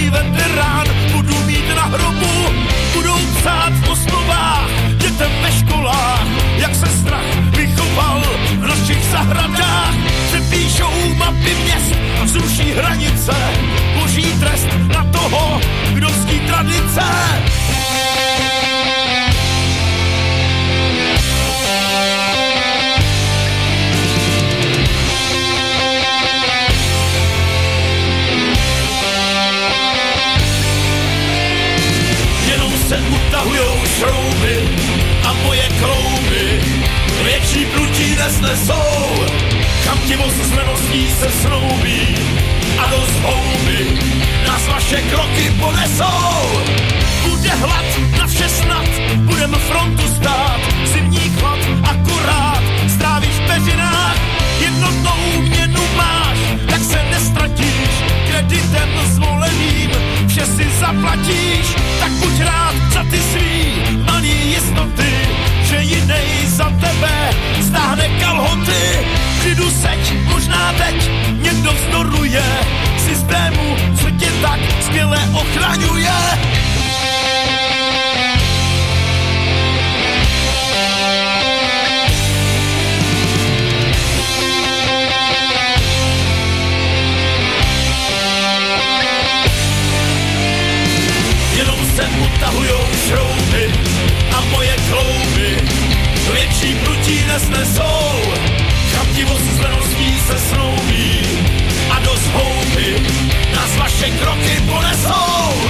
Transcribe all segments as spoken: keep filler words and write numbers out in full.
starý veterán, budu mít na hrobu, budou psát v osnovách, dětem ve školách, jak se strach vychoval v našich zahradách. Přepíšou mapy měst, zruší hranice, boží trest na toho, kdo ctí tradice. Se utahujou šrouby a moje klouby větší prutí nesnesou. Kam ti voz s leností se snoubí a dost houby nás vaše kroky ponesou. Bude hlad na vše snad, budem frontu stát, zimní chlad akorát strávíš v peřinách. Jednotnou měnu máš, tak se nestratíš, kreditem zvoleným vše si zaplatíš. Tak buď rád za ty svý malý jistoty, že jinej za tebe stáhne kalhoty. Přidu seď, možná teď někdo vzdoruje systému, co tě tak skvěle ochraňuje. Se utahujou šrouby a moje klouby větší prutí nesnesou. Chamtivost s leností se snoubí a dost houby nás vaše kroky ponesou.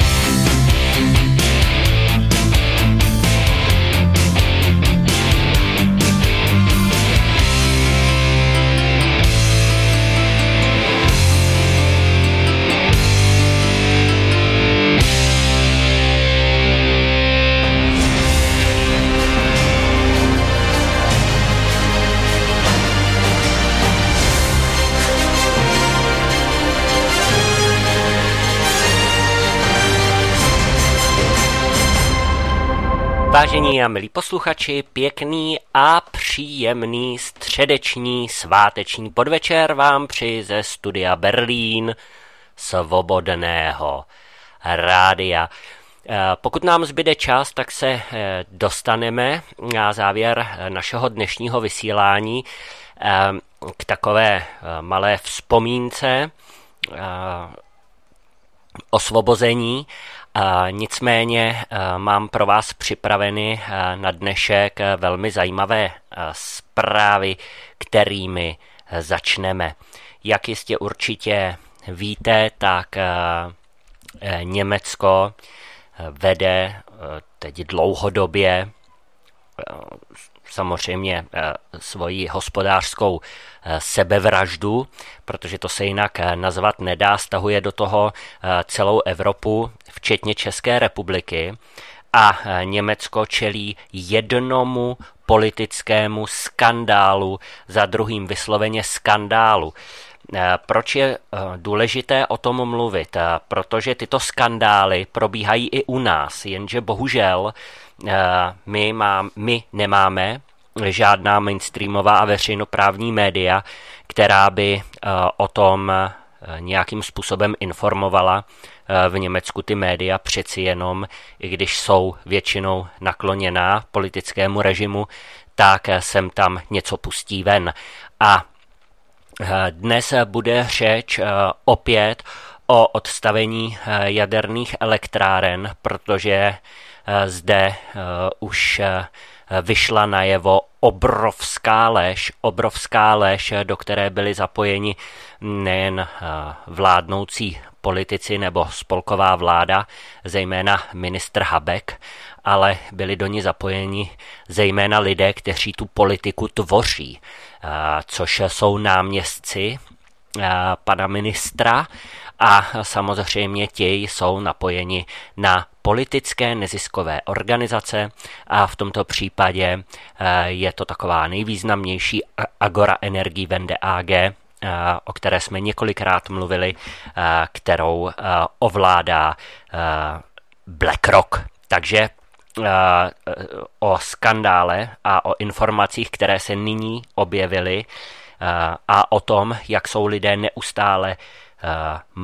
Vážení a milí posluchači, pěkný a příjemný středeční sváteční podvečer vám přeji ze studia Berlín Svobodného rádia. Pokud nám zbyde čas, tak se dostaneme na závěr našeho dnešního vysílání k takové malé vzpomínce osvobození. A nicméně mám pro vás připraveny na dnešek velmi zajímavé zprávy, kterými začneme. Jak jistě určitě víte, tak Německo vede teď dlouhodobě samozřejmě svoji hospodářskou sebevraždu, protože to se jinak nazvat nedá, stahuje do toho celou Evropu, včetně České republiky, a Německo čelí jednomu politickému skandálu za druhým, vysloveně skandálu. Proč je důležité o tom mluvit? Protože tyto skandály probíhají i u nás, jenže bohužel my, mám, my nemáme žádná mainstreamová a veřejnoprávní média, která by o tom nějakým způsobem informovala. V Německu ty média přeci jenom, i když jsou většinou nakloněná politickému režimu, tak sem tam něco pustí ven. A dnes bude řeč opět o odstavení jaderných elektráren, protože zde už vyšla najevo obrovská lež, obrovská lež, do které byli zapojeni nejen vládnoucí politici nebo spolková vláda, zejména ministr Habeck, ale byli do ní zapojeni zejména lidé, kteří tu politiku tvoří, což jsou náměstci pana ministra, a samozřejmě ti jsou napojeni na politické neziskové organizace a v tomto případě je to taková nejvýznamnější Agora Energiewende á gé, o které jsme několikrát mluvili, kterou ovládá BlackRock. Takže o skandále a o informacích, které se nyní objevily, a o tom, jak jsou lidé neustále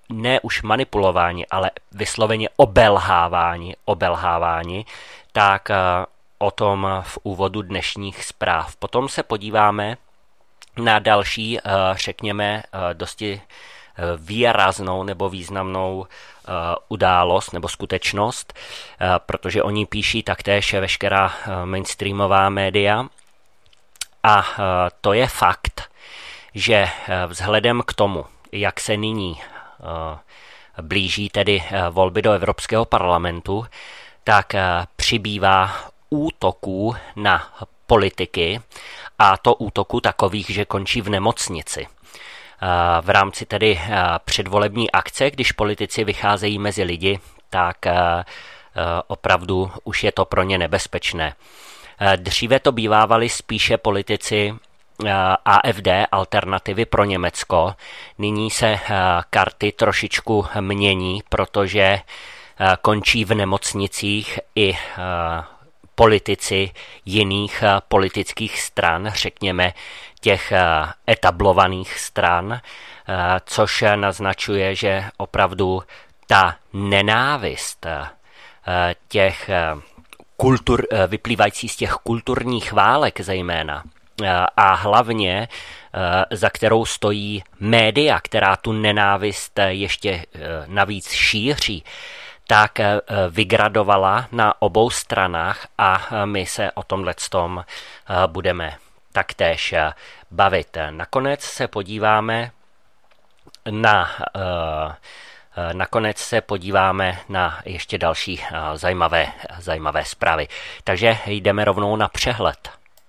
ne už manipulováni, ale vysloveně obelháváni, obelháváni, tak o tom v úvodu dnešních zpráv. Potom se podíváme na další, řekněme, dosti výraznou nebo významnou událost nebo skutečnost, protože oni píší taktéž veškerá mainstreamová média. A to je fakt, že vzhledem k tomu, jak se nyní blíží tedy volby do Evropského parlamentu, tak přibývá útoků na politiky, a to útoků takových, že končí v nemocnici. V rámci tedy předvolební akce, když politici vycházejí mezi lidi, tak opravdu už je to pro ně nebezpečné. Dříve to bývávali spíše politici A F D, Alternativy pro Německo. Nyní se karty trošičku mění, protože končí v nemocnicích i politici jiných politických stran, řekněme těch etablovaných stran, což naznačuje, že opravdu ta nenávist těch kultur, vyplývající z těch kulturních válek zejména, a hlavně za kterou stojí média, která tu nenávist ještě navíc šíří, tak vygradovala na obou stranách a my se o tomhletom budeme taktéž bavit. Nakonec se podíváme na Nakonec se podíváme na ještě další zajímavé, zajímavé zprávy. Takže jdeme rovnou na přehled.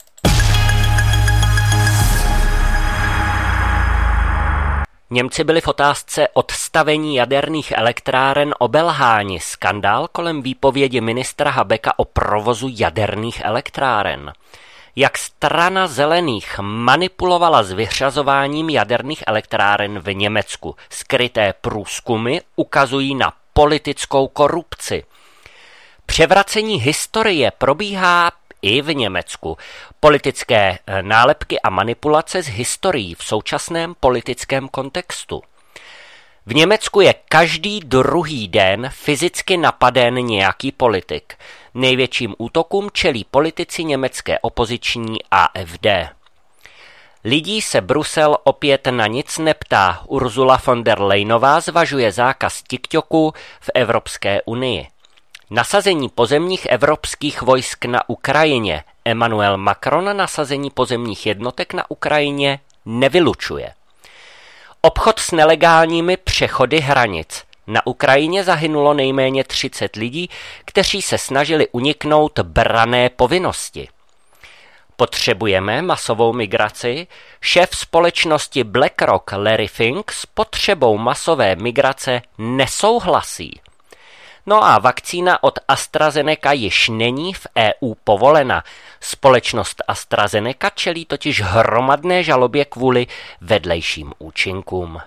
Němci byli v otázce odstavení jaderných elektráren obelháni. Skandál kolem výpovědi ministra Habecka o provozu jaderných elektráren. Jak strana zelených manipulovala s vyřazováním jaderných elektráren v Německu. Skryté průzkumy ukazují na politickou korupci. Převracení historie probíhá i v Německu. Politické nálepky a manipulace s historií v současném politickém kontextu. V Německu je každý druhý den fyzicky napaden nějaký politik. Největším útokům čelí politici německé opoziční A F D. Lidí se Brusel opět na nic neptá. Ursula von der Leyenová zvažuje zákaz TikToku v Evropské unii. Nasazení pozemních evropských vojsk na Ukrajině. Emmanuel Macron nasazení pozemních jednotek na Ukrajině nevylučuje. Obchod s nelegálními přechody hranic. Na Ukrajině zahynulo nejméně třicet lidí, kteří se snažili uniknout branné povinnosti. Potřebujeme masovou migraci? Šéf společnosti BlackRock Larry Fink s potřebou masové migrace nesouhlasí. No a vakcína od AstraZeneca již není v E U povolena. Společnost AstraZeneca čelí totiž hromadné žalobě kvůli vedlejším účinkům.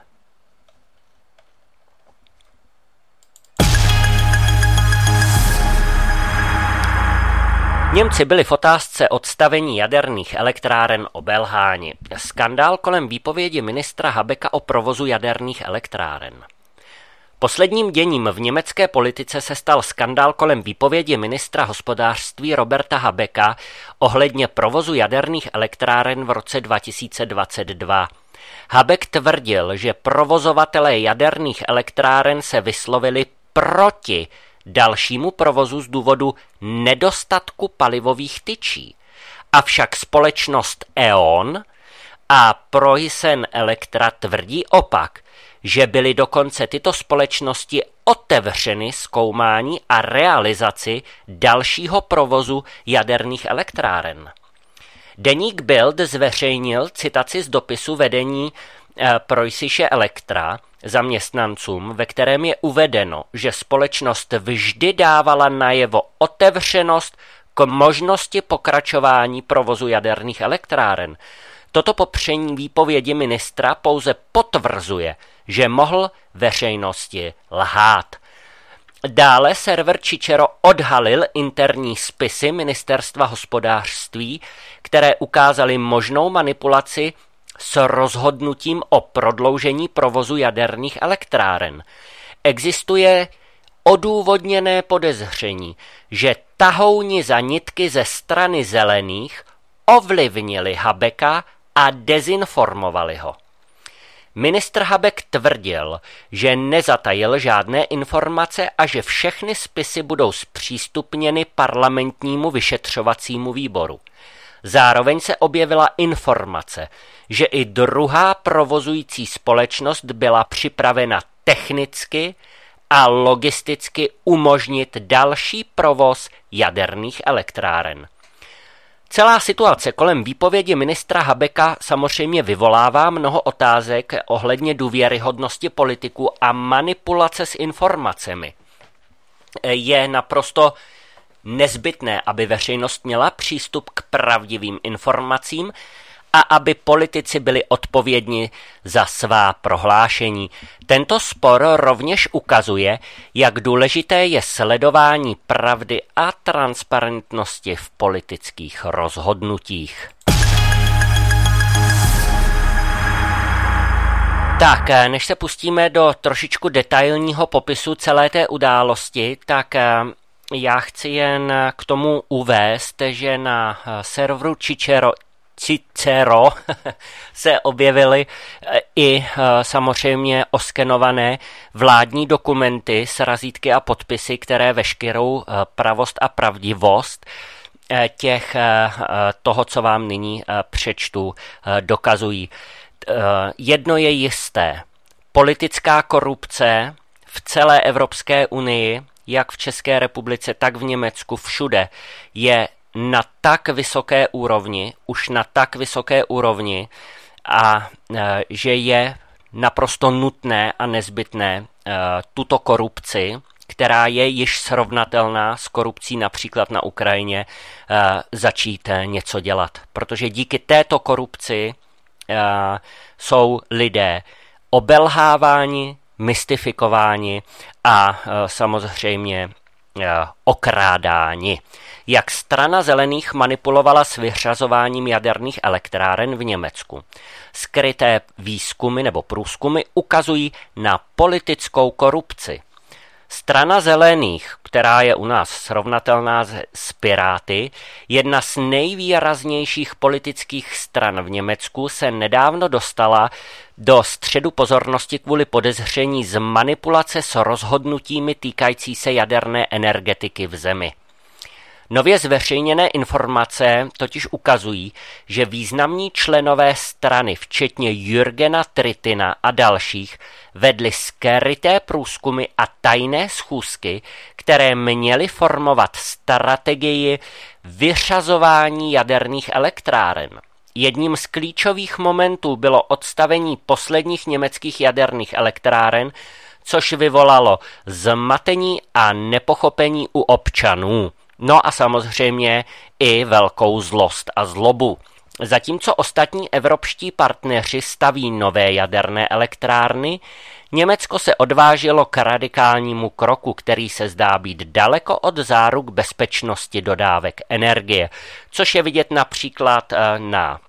Němci byli v otázce odstavení jaderných elektráren obelháni. Skandál kolem výpovědi ministra Habecka o provozu jaderných elektráren. Posledním děním v německé politice se stal skandál kolem výpovědi ministra hospodářství Roberta Habecka ohledně provozu jaderných elektráren v roce dva tisíce dvacet dva. Habeck tvrdil, že provozovatelé jaderných elektráren se vyslovili proti dalšímu provozu z důvodu nedostatku palivových tyčí. Avšak společnost E O N a Preussen Elektra tvrdí opak, že byly dokonce tyto společnosti otevřeny zkoumání a realizaci dalšího provozu jaderných elektráren. Deník Bild zveřejnil citaci z dopisu vedení Preussische Elektra zaměstnancům, ve kterém je uvedeno, že společnost vždy dávala najevo otevřenost k možnosti pokračování provozu jaderných elektráren. Toto popření výpovědi ministra pouze potvrzuje, že mohl veřejnosti lhát. Dále server Cicero odhalil interní spisy ministerstva hospodářství, které ukázaly možnou manipulaci s rozhodnutím o prodloužení provozu jaderných elektráren. Existuje odůvodněné podezření, že tahouni za nitky ze strany zelených ovlivnili Habecka a dezinformovali ho. Ministr Habeck tvrdil, že nezatajil žádné informace a že všechny spisy budou zpřístupněny parlamentnímu vyšetřovacímu výboru. Zároveň se objevila informace, že i druhá provozující společnost byla připravena technicky a logisticky umožnit další provoz jaderných elektráren. Celá situace kolem výpovědi ministra Habecka samozřejmě vyvolává mnoho otázek ohledně důvěryhodnosti politiků a manipulace s informacemi. Je naprosto nezbytné, aby veřejnost měla přístup k pravdivým informacím a aby politici byli odpovědní za svá prohlášení. Tento spor rovněž ukazuje, jak důležité je sledování pravdy a transparentnosti v politických rozhodnutích. Tak, než se pustíme do trošičku detailního popisu celé té události, tak já chci jen k tomu uvést, že na serveru Cicero Cicero se objevily i samozřejmě oskenované vládní dokumenty s razítky a podpisy, které veškerou pravost a pravdivost těch toho, co vám nyní přečtu, dokazují. Jedno je jisté. Politická korupce v celé Evropské unii, jak v České republice, tak v Německu, všude, je na tak vysoké úrovni, už na tak vysoké úrovni, a e, že je naprosto nutné a nezbytné e, tuto korupci, která je již srovnatelná s korupcí například na Ukrajině, e, začít e, něco dělat. Protože díky této korupci e, jsou lidé obelháváni, mystifikováni a e, samozřejmě e, okrádáni. Jak strana zelených manipulovala s vyřazováním jaderných elektráren v Německu. Skryté výzkumy nebo průzkumy ukazují na politickou korupci. Strana zelených, která je u nás srovnatelná s Piráty, jedna z nejvýraznějších politických stran v Německu, se nedávno dostala do středu pozornosti kvůli podezření z manipulace s rozhodnutími týkající se jaderné energetiky v zemi. Nově zveřejněné informace totiž ukazují, že významní členové strany, včetně Jürgena Trittina a dalších, vedli skryté průzkumy a tajné schůzky, které měly formovat strategii vyřazování jaderných elektráren. Jedním z klíčových momentů bylo odstavení posledních německých jaderných elektráren, což vyvolalo zmatení a nepochopení u občanů. No a samozřejmě i velkou zlost a zlobu. Zatímco ostatní evropští partneři staví nové jaderné elektrárny, Německo se odvážilo k radikálnímu kroku, který se zdá být daleko od záruk bezpečnosti dodávek energie, což je vidět například na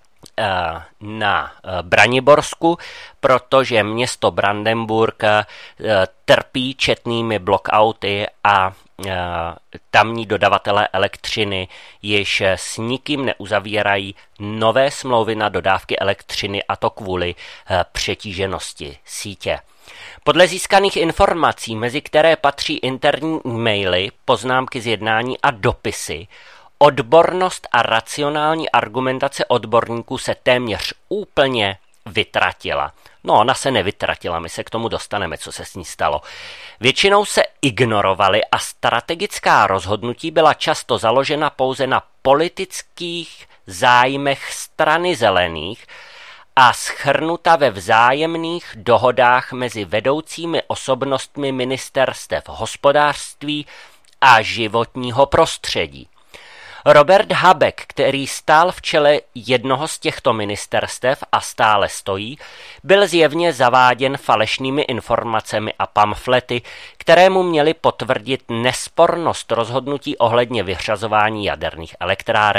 na Braniborsku, protože město Brandenburg trpí četnými blackouty a tamní dodavatelé elektřiny již s nikým neuzavírají nové smlouvy na dodávky elektřiny, a to kvůli přetíženosti sítě. Podle získaných informací, mezi které patří interní e-maily, poznámky z jednání a dopisy, odbornost a racionální argumentace odborníků se téměř úplně vytratila. No, ona se nevytratila, my se k tomu dostaneme, co se s ní stalo. Většinou se ignorovaly a strategická rozhodnutí byla často založena pouze na politických zájmech strany zelených a shrnuta ve vzájemných dohodách mezi vedoucími osobnostmi ministerstev hospodářství a životního prostředí. Robert Habeck, který stál v čele jednoho z těchto ministerstev a stále stojí, byl zjevně zaváděn falešnými informacemi a pamflety, které mu měly potvrdit nespornost rozhodnutí ohledně vyřazování jaderných elektráren.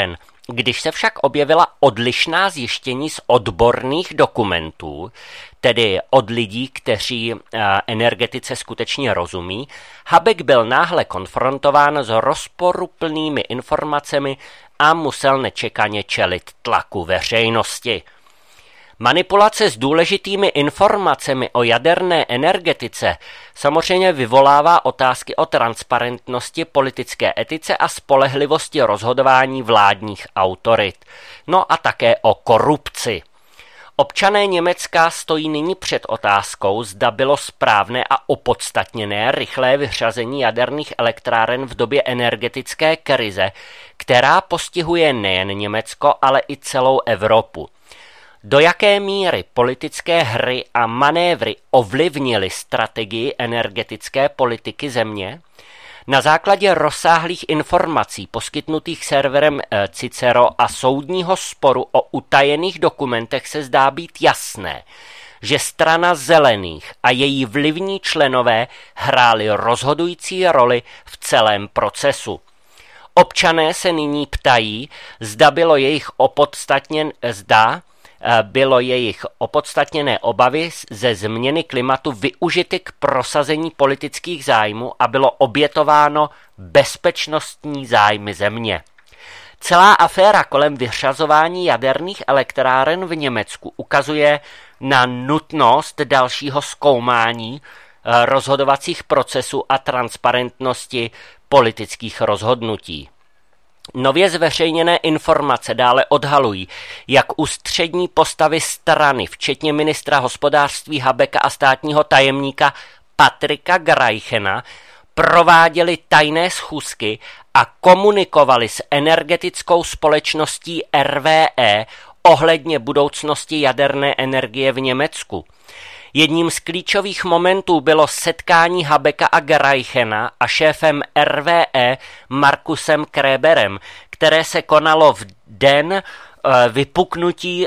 Když se však objevila odlišná zjištění z odborných dokumentů, tedy od lidí, kteří energetice skutečně rozumí, Habeck byl náhle konfrontován s rozporuplnými informacemi a musel nečekaně čelit tlaku veřejnosti. Manipulace s důležitými informacemi o jaderné energetice samozřejmě vyvolává otázky o transparentnosti, politické etice a spolehlivosti rozhodování vládních autorit. No a také o korupci. Občané Německa stojí nyní před otázkou, zda bylo správné a opodstatněné rychlé vyřazení jaderných elektráren v době energetické krize, která postihuje nejen Německo, ale i celou Evropu. Do jaké míry politické hry a manévry ovlivnily strategii energetické politiky země? Na základě rozsáhlých informací poskytnutých serverem Cicero a soudního sporu o utajených dokumentech se zdá být jasné, že strana zelených a její vlivní členové hráli rozhodující roli v celém procesu. Občané se nyní ptají, zda bylo jejich opodstatněn, zda bylo jejich opodstatněné obavy ze změny klimatu využity k prosazení politických zájmů a bylo obětováno bezpečnostní zájmy země. Celá aféra kolem vyřazování jaderných elektráren v Německu ukazuje na nutnost dalšího zkoumání rozhodovacích procesů a transparentnosti politických rozhodnutí. Nově zveřejněné informace dále odhalují, jak ústřední postavy strany, včetně ministra hospodářství Habecka a státního tajemníka Patrika Greichena, prováděli tajné schůzky a komunikovali s energetickou společností R W E ohledně budoucnosti jaderné energie v Německu. Jedním z klíčových momentů bylo setkání Habecka a Greichena a šéfem R W E Markusem Kréberem, které se konalo v den vypuknutí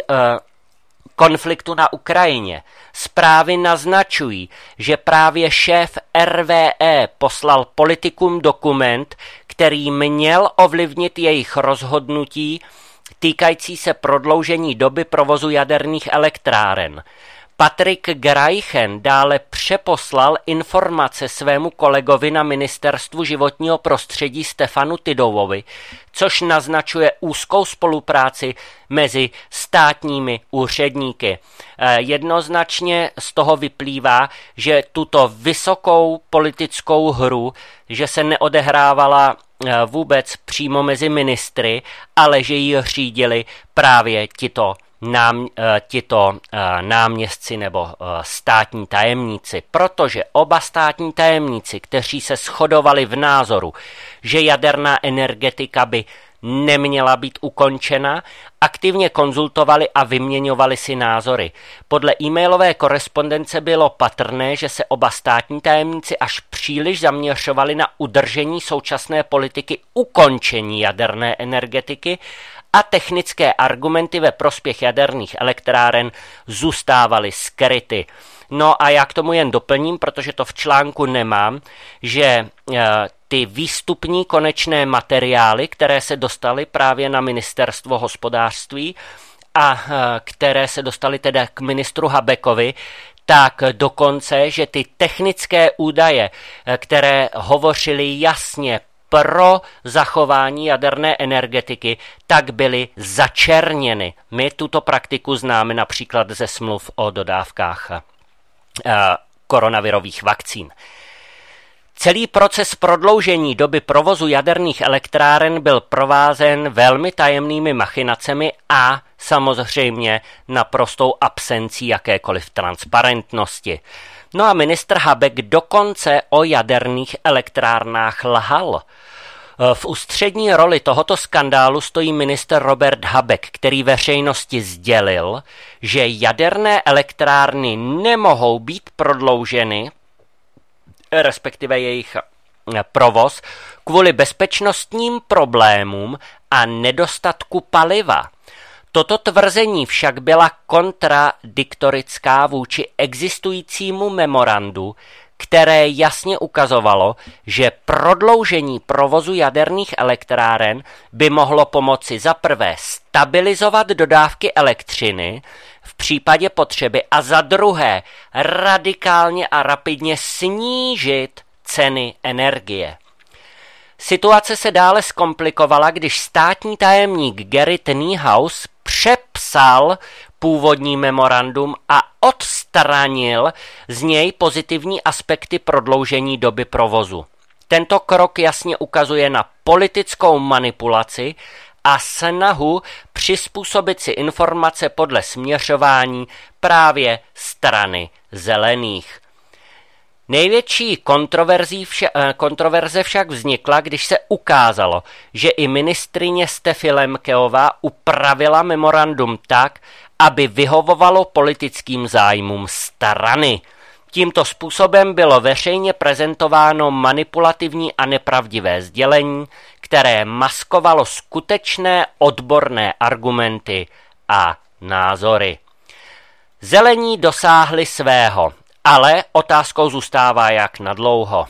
konfliktu na Ukrajině. Zprávy naznačují, že právě šéf R W E poslal politikům dokument, který měl ovlivnit jejich rozhodnutí týkající se prodloužení doby provozu jaderných elektráren. Patrik Greichen dále přeposlal informace svému kolegovi na ministerstvu životního prostředí Stefanu Tidorovi, což naznačuje úzkou spolupráci mezi státními úředníky. Jednoznačně z toho vyplývá, že tuto vysokou politickou hru, že se neodehrávala vůbec přímo mezi ministry, ale že ji řídili právě tito Nám, tito náměstci nebo státní tajemníci, protože oba státní tajemníci, kteří se shodovali v názoru, že jaderná energetika by neměla být ukončena, aktivně konzultovali a vyměňovali si názory. Podle e-mailové korespondence bylo patrné, že se oba státní tajemníci až příliš zaměřovali na udržení současné politiky ukončení jaderné energetiky a technické argumenty ve prospěch jaderných elektráren zůstávaly skryty. No a já k tomu jen doplním, protože to v článku nemám, že ty výstupní konečné materiály, které se dostaly právě na ministerstvo hospodářství a které se dostaly teda k ministru Habeckovi, tak dokonce, že ty technické údaje, které hovořily jasně pro zachování jaderné energetiky, tak byly začerněny. My tuto praktiku známe například ze smluv o dodávkách koronavirových vakcín. Celý proces prodloužení doby provozu jaderných elektráren byl provázen velmi tajemnými machinacemi a samozřejmě naprostou absencí jakékoliv transparentnosti. No a ministr Habeck dokonce o jaderných elektrárnách lhal. V ústřední roli tohoto skandálu stojí ministr Robert Habeck, který veřejnosti sdělil, že jaderné elektrárny nemohou být prodlouženy, respektive jejich provoz, kvůli bezpečnostním problémům a nedostatku paliva. Toto tvrzení však byla kontradiktorická vůči existujícímu memorandu, které jasně ukazovalo, že prodloužení provozu jaderných elektráren by mohlo pomoci za prvé stabilizovat dodávky elektřiny v případě potřeby a za druhé radikálně a rapidně snížit ceny energie. Situace se dále zkomplikovala, když státní tajemník Gerrit Niehaus přepsal původní memorandum a odstranil z něj pozitivní aspekty prodloužení doby provozu. Tento krok jasně ukazuje na politickou manipulaci a snahu přizpůsobit si informace podle směřování právě strany zelených. Největší kontroverzí vše, kontroverze však vznikla, když se ukázalo, že i ministryně Steffi Lemkeová upravila memorandum tak, aby vyhovovalo politickým zájmům strany. Tímto způsobem bylo veřejně prezentováno manipulativní a nepravdivé sdělení, které maskovalo skutečné odborné argumenty a názory. Zelení dosáhli svého, ale otázkou zůstává, jak nadlouho.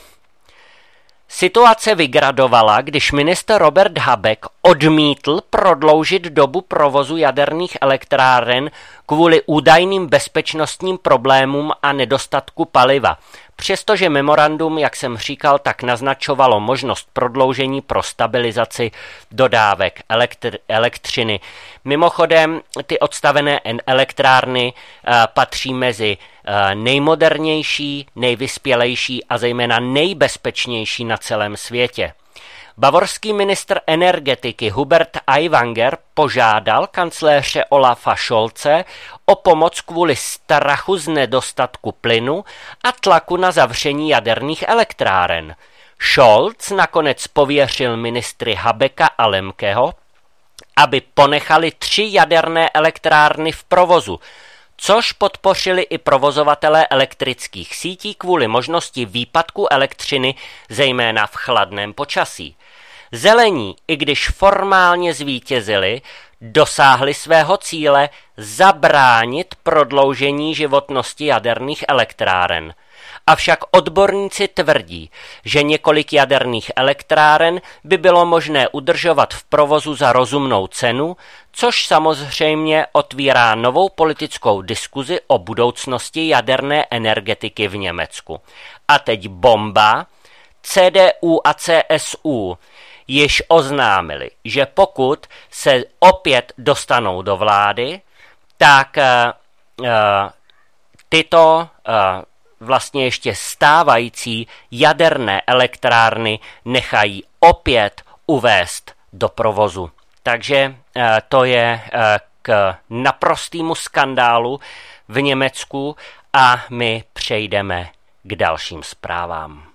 Situace vygradovala, když ministr Robert Habeck odmítl prodloužit dobu provozu jaderných elektráren kvůli údajným bezpečnostním problémům a nedostatku paliva. Přestože memorandum, jak jsem říkal, tak naznačovalo možnost prodloužení pro stabilizaci dodávek elektr- elektřiny. Mimochodem, ty odstavené elektrárny uh, patří mezi uh, nejmodernější, nejvyspělejší a zejména nejbezpečnější na celém světě. Bavorský ministr energetiky Hubert Aiwanger požádal kancléře Olafa Scholze o pomoc kvůli strachu z nedostatku plynu a tlaku na zavření jaderných elektráren. Scholz nakonec pověřil ministry Habecka a Lemkeho, aby ponechali tři jaderné elektrárny v provozu, což podpořili i provozovatelé elektrických sítí kvůli možnosti výpadku elektřiny, zejména v chladném počasí. Zelení, i když formálně zvítězili, dosáhli svého cíle zabránit prodloužení životnosti jaderných elektráren. Avšak odborníci tvrdí, že několik jaderných elektráren by bylo možné udržovat v provozu za rozumnou cenu, což samozřejmě otvírá novou politickou diskuzi o budoucnosti jaderné energetiky v Německu. A teď bomba. C D U a C S U již oznámili, že pokud se opět dostanou do vlády, tak uh, uh, tyto uh, vlastně ještě stávající jaderné elektrárny nechají opět uvést do provozu. Takže uh, to je uh, k naprostému skandálu v Německu a my přejdeme k dalším zprávám.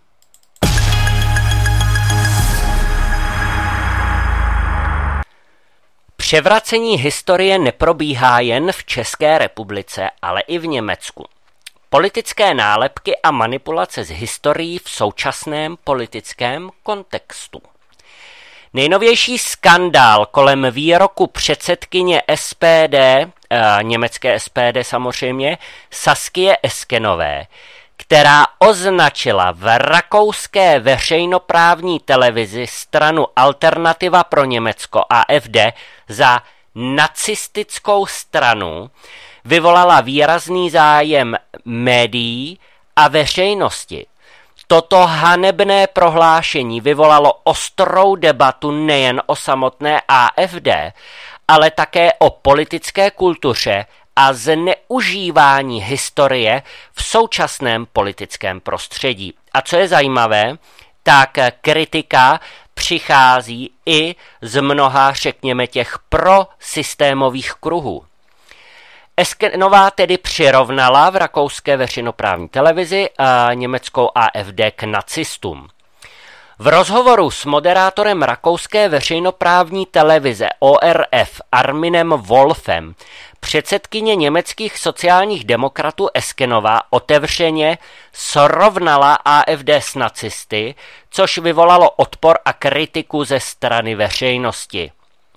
Převracení historie neprobíhá jen v České republice, ale i v Německu. Politické nálepky a manipulace s historií v současném politickém kontextu. Nejnovější skandál kolem výroku předsedkyně S P D, eh, německé S P D samozřejmě, Saskie Eskenové, která označila v rakouské veřejnoprávní televizi stranu Alternativa pro Německo A F D za nacistickou stranu, vyvolala výrazný zájem médií a veřejnosti. Toto hanebné prohlášení vyvolalo ostrou debatu nejen o samotné A F D, ale také o politické kultuře a zneužívání historie v současném politickém prostředí. A co je zajímavé, tak kritika přichází i z mnoha, řekněme, těch prosystémových kruhů. Eskenová tedy přirovnala v rakouské veřejnoprávní televizi a německou A F D k nacistům. V rozhovoru s moderátorem rakouské veřejnoprávní televize O R F Arminem Wolfem předsedkyně německých sociálních demokratů Eskenová otevřeně srovnala A F D s nacisty, což vyvolalo odpor a kritiku ze strany veřejnosti.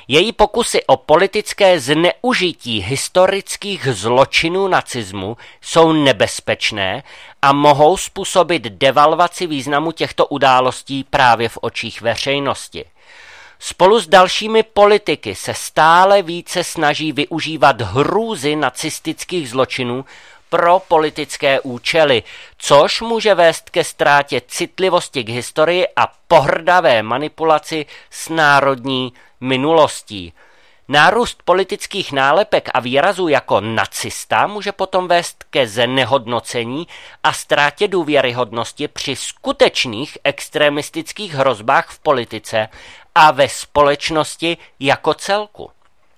Její pokusy o politické zneužití historických zločinů nacismu jsou nebezpečné a mohou způsobit devalvaci významu těchto událostí právě v očích veřejnosti. Spolu s dalšími politiky se stále více snaží využívat hrůzy nacistických zločinů pro politické účely, což může vést ke ztrátě citlivosti k historii a pohrdavé manipulaci s národní minulostí. Nárůst politických nálepek a výrazů jako nacista může potom vést ke znehodnocení a ztrátě důvěryhodnosti při skutečných extremistických hrozbách v politice a ve společnosti jako celku.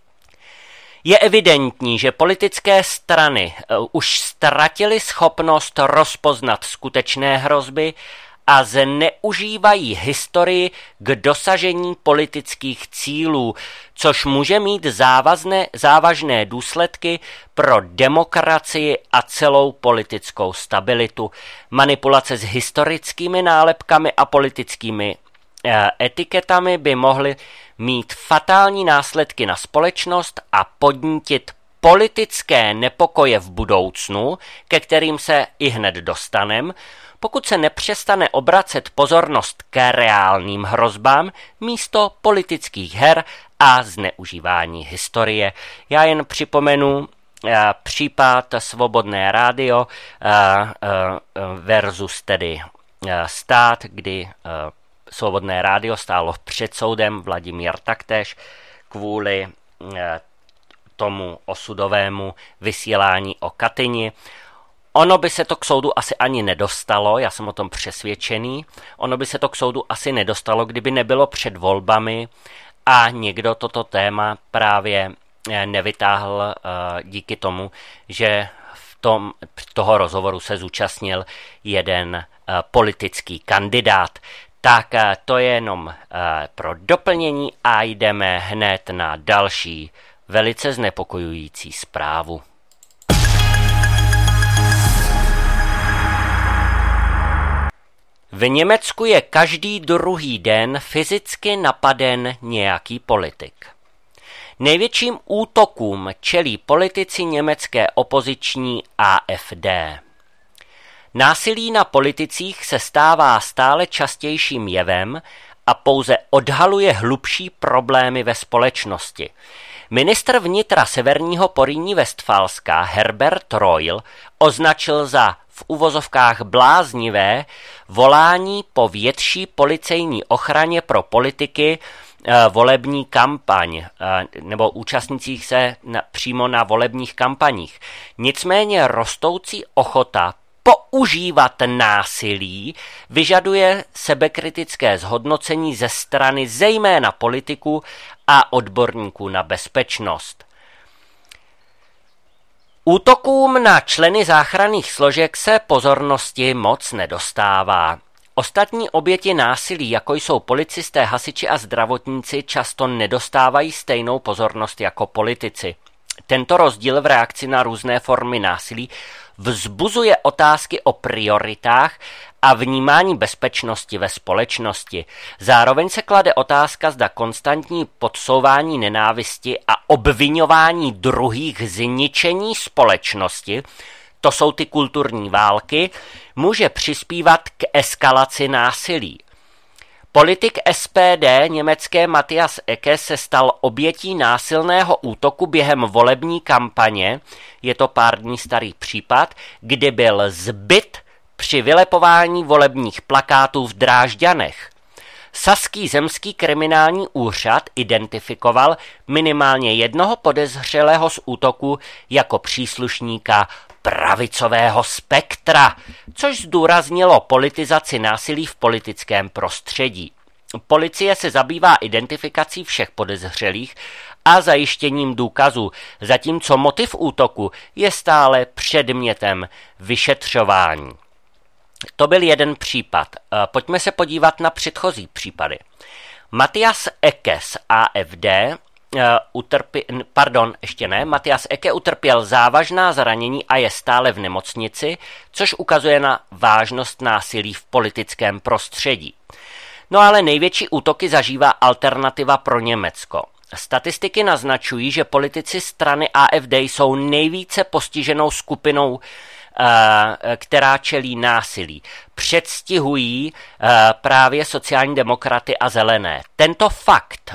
Je evidentní, že politické strany už ztratily schopnost rozpoznat skutečné hrozby a zneužívají historii k dosažení politických cílů, což může mít závazné, závažné důsledky pro demokracii a celou politickou stabilitu. Manipulace s historickými nálepkami a politickými eh, etiketami by mohly mít fatální následky na společnost a podnítit politické nepokoje v budoucnu, ke kterým se i hned dostanem, pokud se nepřestane obracet pozornost k reálným hrozbám místo politických her a zneužívání historie. Já jen připomenu uh, případ Svobodné rádio uh, uh, versus tedy uh, stát, kdy uh, Svobodné rádio stálo před soudem, Vladimír taktéž, kvůli uh, tomu osudovému vysílání o Katyni. Ono by se to k soudu asi ani nedostalo, já jsem o tom přesvědčený, ono by se to k soudu asi nedostalo, kdyby nebylo před volbami a někdo toto téma právě nevytáhl díky tomu, že v tom, toho rozhovoru se zúčastnil jeden politický kandidát. Tak to je jenom pro doplnění a jdeme hned na další velice znepokojující zprávu. V Německu je každý druhý den fyzicky napaden nějaký politik. Největším útokům čelí politici německé opoziční A F D. Násilí na politicích se stává stále častějším jevem a pouze odhaluje hlubší problémy ve společnosti. Ministr vnitra Severního Porýní Vestfálska Herbert Reul označil za v uvozovkách bláznivé volání po větší policejní ochraně pro politiky e, volební kampaň e, nebo účastnících se na, přímo na volebních kampaních. Nicméně rostoucí ochota používat násilí vyžaduje sebekritické zhodnocení ze strany zejména politiků a odborníků na bezpečnost. Útokům na členy záchranných složek se pozornosti moc nedostává. Ostatní oběti násilí, jako jsou policisté, hasiči a zdravotníci, často nedostávají stejnou pozornost jako politici. Tento rozdíl v reakci na různé formy násilí vzbuzuje otázky o prioritách a vnímání bezpečnosti ve společnosti. Zároveň se klade otázka, zda konstantní podsouvání nenávisti a obviňování druhých z ničení společnosti, to jsou ty kulturní války, může přispívat k eskalaci násilí. Politik S P D německé Matthias Ecke se stal obětí násilného útoku během volební kampaně, je to pár dní starý případ, kdy byl zbyt při vylepování volebních plakátů v Drážďanech. Saský zemský kriminální úřad identifikoval minimálně jednoho podezřelého z útoku jako příslušníka pravicového spektra, což zdůraznilo politizaci násilí v politickém prostředí. Policie se zabývá identifikací všech podezřelých a zajištěním důkazů, zatímco motiv útoku je stále předmětem vyšetřování. To byl jeden případ. Pojďme se podívat na předchozí případy. Matthias Ecke z A F D utrpěl, pardon, ještě ne, Matthias Ecke utrpěl závažná zranění a je stále v nemocnici, což ukazuje na vážnost násilí v politickém prostředí. No ale největší útoky zažívá Alternativa pro Německo. Statistiky naznačují, že politici strany A F D jsou nejvíce postiženou skupinou, která čelí násilí. Předstihují právě sociální demokraty a zelené. Tento fakt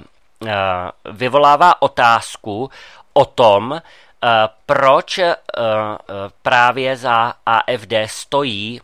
vyvolává otázku o tom, proč právě za A F D stojí,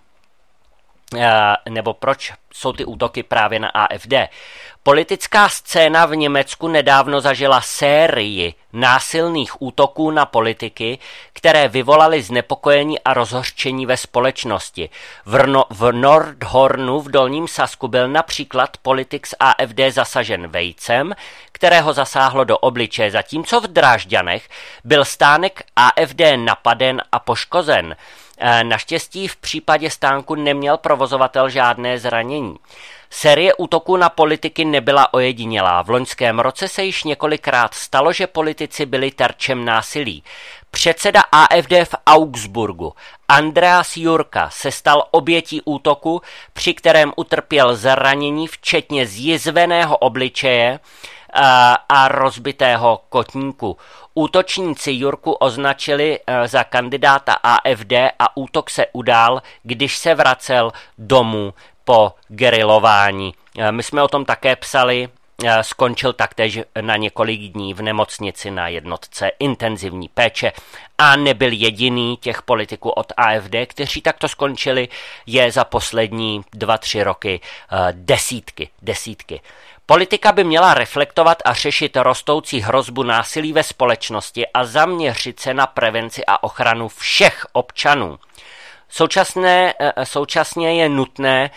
nebo proč jsou ty útoky právě na A F D. Politická scéna v Německu nedávno zažila sérii násilných útoků na politiky, které vyvolaly znepokojení a rozhořčení ve společnosti. V, no, v Nordhornu v Dolním Sasku byl například politik z A F D zasažen vejcem, kterého zasáhlo do obličeje, zatímco v Drážďanech byl stánek A F D napaden a poškozen. Naštěstí v případě stánku neměl provozovatel žádné zranění. Série útoků na politiky nebyla ojedinělá. V loňském roce se již několikrát stalo, že politici byli terčem násilí. Předseda A F D v Augsburgu Andreas Jurka se stal obětí útoku, při kterém utrpěl zranění včetně zjizveného obličeje a, a rozbitého kotníku. Útočníci Jurku označili za kandidáta A F D a útok se udál, když se vracel domů po gerilování. My jsme o tom také psali, skončil taktéž na několik dní v nemocnici na jednotce intenzivní péče a nebyl jediný těch politiků od A F D, kteří takto skončili, je za poslední dva, tři roky desítky, desítky. Politika by měla reflektovat a řešit rostoucí hrozbu násilí ve společnosti a zaměřit se na prevenci a ochranu všech občanů. Současné, současně je nutné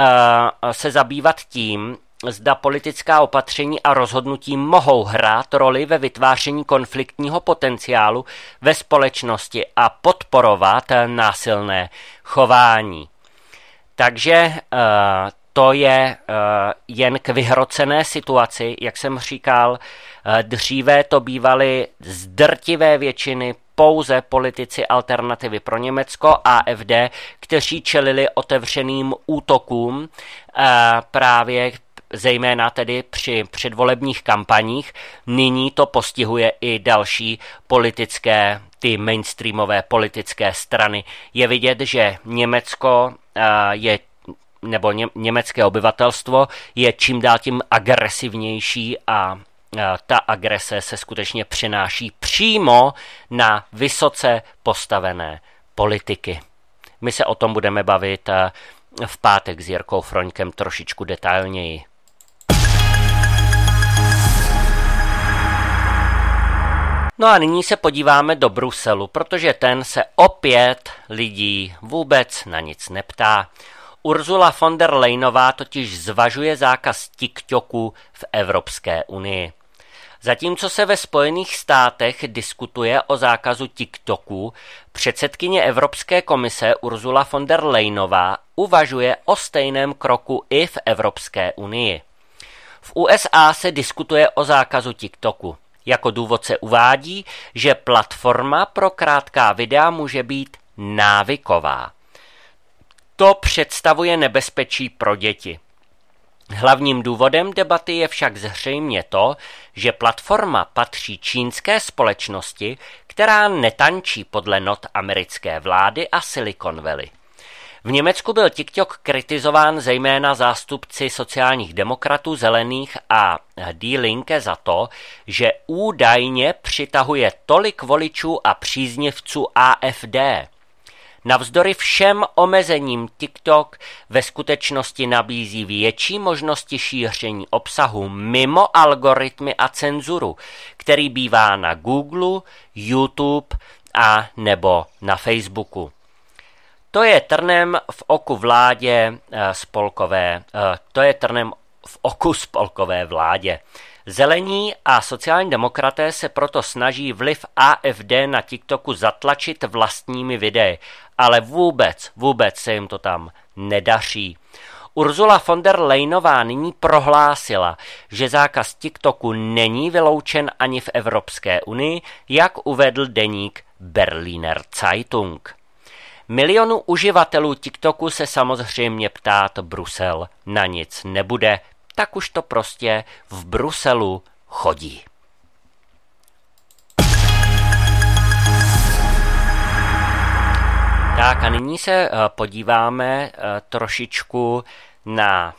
se zabývat tím, zda politická opatření a rozhodnutí mohou hrát roli ve vytváření konfliktního potenciálu ve společnosti a podporovat násilné chování. Takže to je jen k vyhrocené situaci, jak jsem říkal, dříve to bývaly z drtivé většiny pouze politici Alternativy pro Německo, A F D, kteří čelili otevřeným útokům právě zejména tedy při předvolebních kampaních. Nyní to postihuje i další politické, ty mainstreamové politické strany. Je vidět, že Německo je nebo ně, německé obyvatelstvo je čím dál tím agresivnější a ta agrese se skutečně přináší přímo na vysoce postavené politiky. My se o tom budeme bavit v pátek s Jirkou Froňkem trošičku detailněji. No a nyní se podíváme do Bruselu, protože ten se opět lidí vůbec na nic neptá. Ursula von der Leyenová totiž zvažuje zákaz TikToku v Evropské unii. Zatímco se ve Spojených státech diskutuje o zákazu TikToku, předsedkyně Evropské komise Ursula von der Leyenová uvažuje o stejném kroku i v Evropské unii. V U S A se diskutuje o zákazu TikToku. Jako důvod se uvádí, že platforma pro krátká videa může být návyková. To představuje nebezpečí pro děti. Hlavním důvodem debaty je však zřejmě to, že platforma patří čínské společnosti, která netančí podle not americké vlády a Silicon Valley. V Německu byl TikTok kritizován zejména zástupci sociálních demokratů, zelených a Die Linke za to, že údajně přitahuje tolik voličů a příznivců A F D. Navzdory všem omezením TikTok ve skutečnosti nabízí větší možnosti šíření obsahu mimo algoritmy a cenzuru, který bývá na Google, YouTube a nebo na Facebooku. To je trnem v oku vládě spolkové, to je trnem v oku spolkové vládě. Zelení a sociální demokraté se proto snaží vliv A F D na TikToku zatlačit vlastními videi, ale vůbec, vůbec se jim to tam nedaří. Ursula von der Leyenová nyní prohlásila, že zákaz TikToku není vyloučen ani v Evropské unii, jak uvedl deník Berliner Zeitung. Milionu uživatelů TikToku se samozřejmě ptát Brusel na nic nebude, tak už to prostě v Bruselu chodí. Tak a nyní se podíváme trošičku na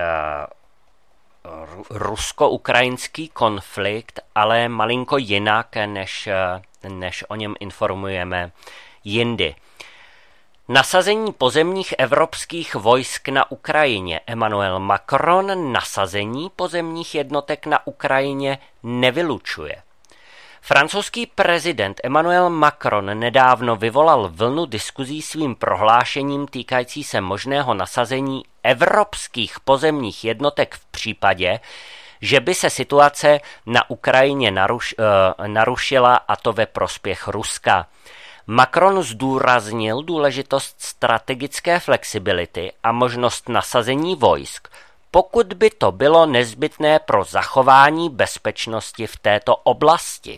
rusko-ukrajinský konflikt, ale malinko jinak, než, než o něm informujeme jindy. Nasazení pozemních evropských vojsk na Ukrajině. Emmanuel Macron nasazení pozemních jednotek na Ukrajině nevylučuje. Francouzský prezident Emmanuel Macron nedávno vyvolal vlnu diskuzí svým prohlášením týkající se možného nasazení evropských pozemních jednotek v případě, že by se situace na Ukrajině naruš, uh, narušila, a to ve prospěch Ruska. Macron zdůraznil důležitost strategické flexibility a možnost nasazení vojsk, pokud by to bylo nezbytné pro zachování bezpečnosti v této oblasti.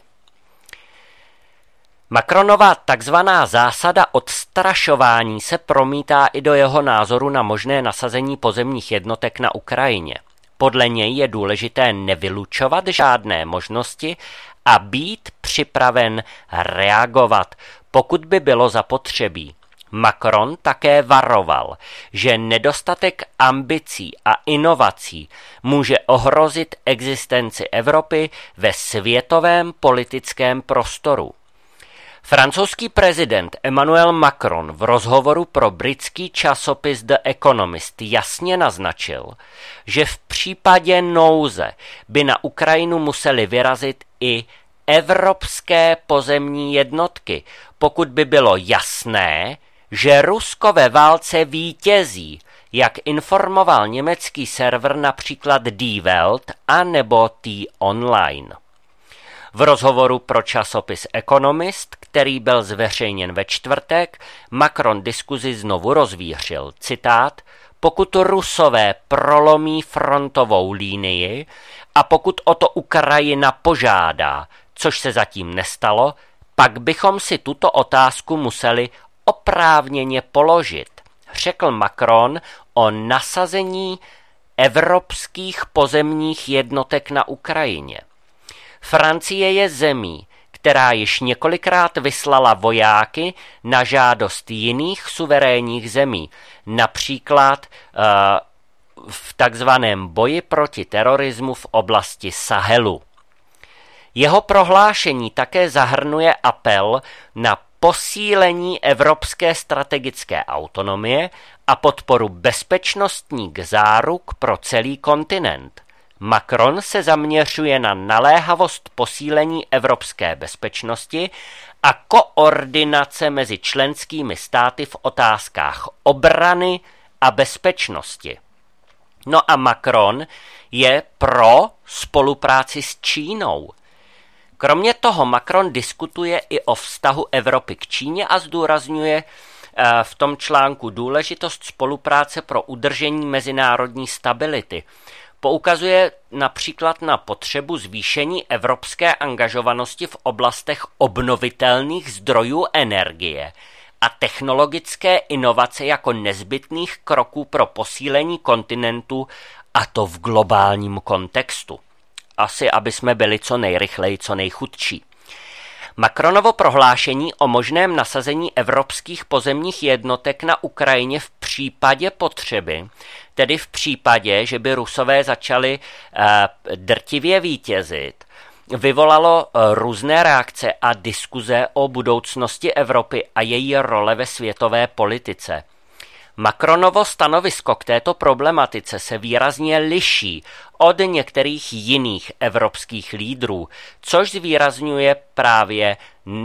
Macronova takzvaná zásada odstrašování se promítá i do jeho názoru na možné nasazení pozemních jednotek na Ukrajině. Podle něj je důležité nevylučovat žádné možnosti a být připraven reagovat, pokud by bylo zapotřebí. Macron také varoval, že nedostatek ambicí a inovací může ohrozit existenci Evropy ve světovém politickém prostoru. Francouzský prezident Emmanuel Macron v rozhovoru pro britský časopis The Economist jasně naznačil, že v případě nouze by na Ukrajinu museli vyrazit i evropské pozemní jednotky, pokud by bylo jasné, že Rusko ve válce vítězí, jak informoval německý server například Die Welt a nebo T-Online. V rozhovoru pro časopis Economist, který byl zveřejněn ve čtvrtek, Macron diskuzi znovu rozvířil. Citát: pokud Rusové prolomí frontovou línii a pokud o to Ukrajina požádá, což se zatím nestalo, pak bychom si tuto otázku museli oprávněně položit, řekl Macron o nasazení evropských pozemních jednotek na Ukrajině. Francie je zemí, která již několikrát vyslala vojáky na žádost jiných suverénních zemí, například uh, v takzvaném boji proti terorismu v oblasti Sahelu. Jeho prohlášení také zahrnuje apel na posílení evropské strategické autonomie a podporu bezpečnostních záruk pro celý kontinent. Macron se zaměřuje na naléhavost posílení evropské bezpečnosti a koordinace mezi členskými státy v otázkách obrany a bezpečnosti. No a Macron je pro spolupráci s Čínou. Kromě toho Macron diskutuje i o vztahu Evropy k Číně a zdůrazňuje v tom článku důležitost spolupráce pro udržení mezinárodní stability. Poukazuje například na potřebu zvýšení evropské angažovanosti v oblastech obnovitelných zdrojů energie a technologické inovace jako nezbytných kroků pro posílení kontinentu, a to v globálním kontextu. Asi, aby jsme byli co nejrychleji, co nejchudší. Macronovo prohlášení o možném nasazení evropských pozemních jednotek na Ukrajině v případě potřeby, tedy v případě, že by Rusové začali uh, drtivě vítězit, vyvolalo uh, různé reakce a diskuze o budoucnosti Evropy a její role ve světové politice. Macronovo stanovisko k této problematice se výrazně liší od některých jiných evropských lídrů, což zvýrazňuje právě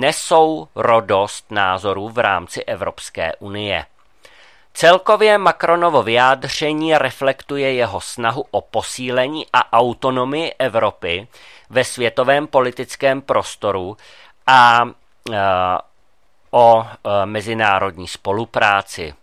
nesourodost názorů v rámci Evropské unie. Celkově Macronovo vyjádření reflektuje jeho snahu o posílení a autonomii Evropy ve světovém politickém prostoru a e, o e, mezinárodní spolupráci.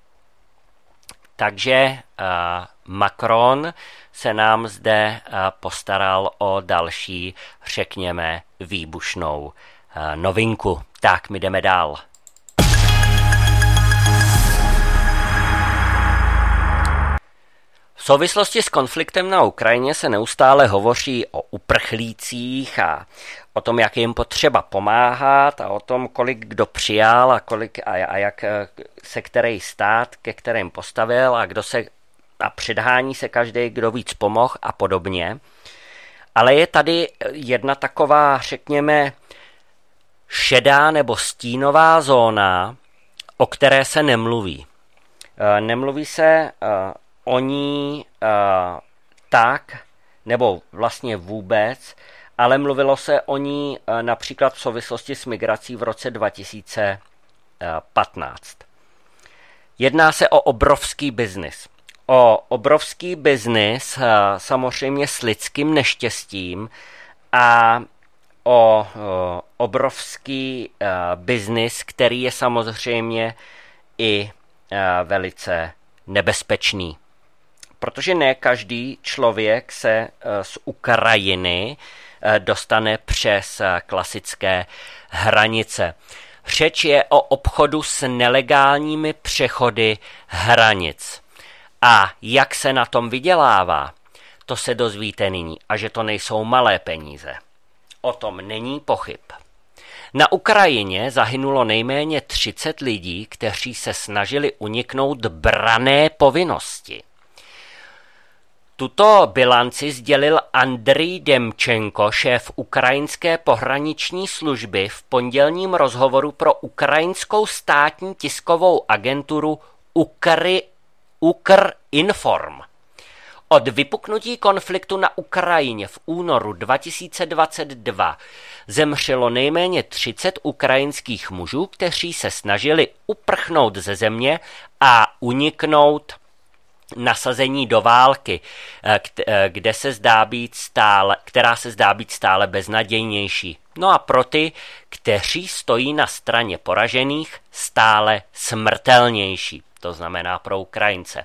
Takže uh, Macron se nám zde uh, postaral o další, řekněme, výbušnou uh, novinku. Tak, my jdeme dál. V souvislosti s konfliktem na Ukrajině se neustále hovoří o uprchlících a o tom, jak jim potřeba pomáhat a o tom, kolik kdo přijal a, kolik, a, a jak se který stát ke kterým postavil a kdo se a předhání se každý, kdo víc pomohl a podobně. Ale je tady jedna taková, řekněme, šedá nebo stínová zóna, o které se nemluví. Nemluví se o ní tak, nebo vlastně vůbec, ale mluvilo se o ní například v souvislosti s migrací v roce dva tisíce patnáct. Jedná se o obrovský biznis. O obrovský biznis samozřejmě s lidským neštěstím a o obrovský biznis, který je samozřejmě i velice nebezpečný. Protože ne každý člověk se z Ukrajiny dostane přes klasické hranice. Řeč je o obchodu s nelegálními přechody hranic. A jak se na tom vydělává, to se dozvíte nyní. A že to nejsou malé peníze. O tom není pochyb. Na Ukrajině zahynulo nejméně třicet lidí, kteří se snažili uniknout branné povinnosti. Tuto bilanci sdělil Andrij Demčenko, šéf ukrajinské pohraniční služby, v pondělním rozhovoru pro ukrajinskou státní tiskovou agenturu Ukry, Ukrinform. Od vypuknutí konfliktu na Ukrajině v únoru dva tisíce dvacet dva zemřelo nejméně třicet ukrajinských mužů, kteří se snažili uprchnout ze země a uniknout nasazení do války, kde se zdá být stále, která se zdá být stále beznadějnější. No a pro ty, kteří stojí na straně poražených, stále smrtelnější. To znamená pro Ukrajince.